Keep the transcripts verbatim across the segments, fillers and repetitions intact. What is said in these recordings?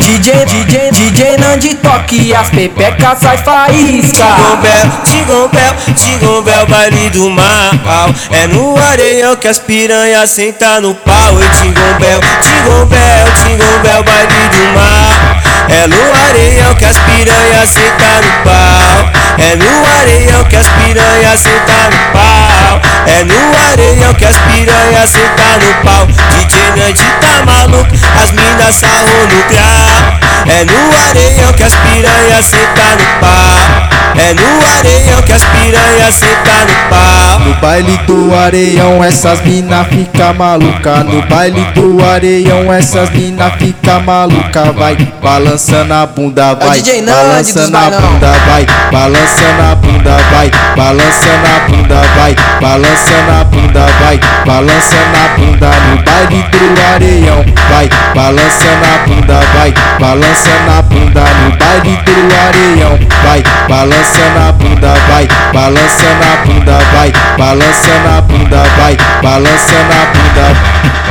D J, D J, D J Nandi toque, as pepecas sai faísca. Jingle bell, jingle bell, jingle bell, baile do mal. É no areião que as piranhas sentam no pau. E jingle bell, jingle bell, jingle bell, baile do mal. É no areião que as piranhas sentam no pau. É no areião que as piranhas sentam no pau. É no areião que as piranhas sentam no pau. D J Nandi tá maluco, as minas sarram no grau. É no areião que as piranhas sentam no pau. É no areião que as piranhas sentam no pau. No baile do areião essas mina fica maluca. No baile do areião essas mina fica maluca. Vai balançando a bunda, vai balançando a bunda, vai balançando a bunda, vai balançando a bunda, vai balançando a bunda, vai balançando a bunda. No baile do areião, vai balançando a bunda, vai balançando a bunda. No baile do areião, vai balançando a bunda, vai balançando a bunda, vai balançando a bunda, vai balançando a bunda.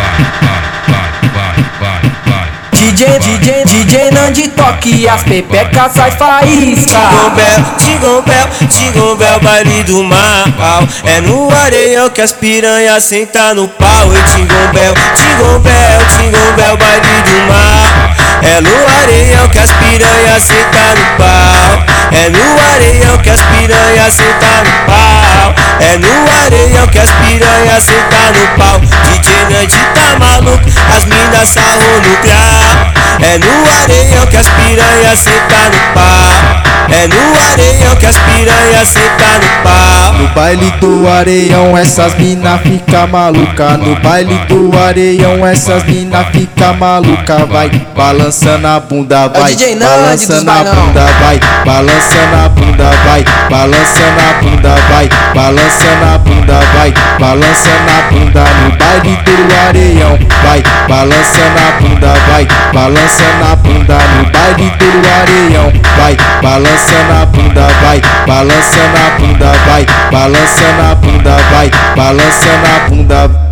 D J, D J, D J Nandi toque, as pepecas sai faísca. Jingle bell, jingle bell, jingle bell, baile do mal. É no areião que as piranhas sentam no pau. E jingle bell, jingle bell, jingle bell, baile do mal. É no areião que as piranhas sentam no pau. É no areião que as piranhas sentam no pau. É no areião que as piranhas sentam no pau. D J Nandi tá maluco, as minas sarram no grau. É no areião que as piranhas sentam no pau. É no areião que as piranhas sentam no pau. No baile do areião essas mina fica maluca. No baile do areião essas mina fica maluca. Vai balançando a bunda, vai balançando a bunda, vai balançando a bunda, vai balançando a bunda, vai balançando a bunda, vai balançando a bunda. No baile do areião, vai balançando a bunda, vai balançando a bunda. No baile do areião, vai balançando a bunda, vai balançando a bunda, vai balançando a bunda, vai balançando a bunda.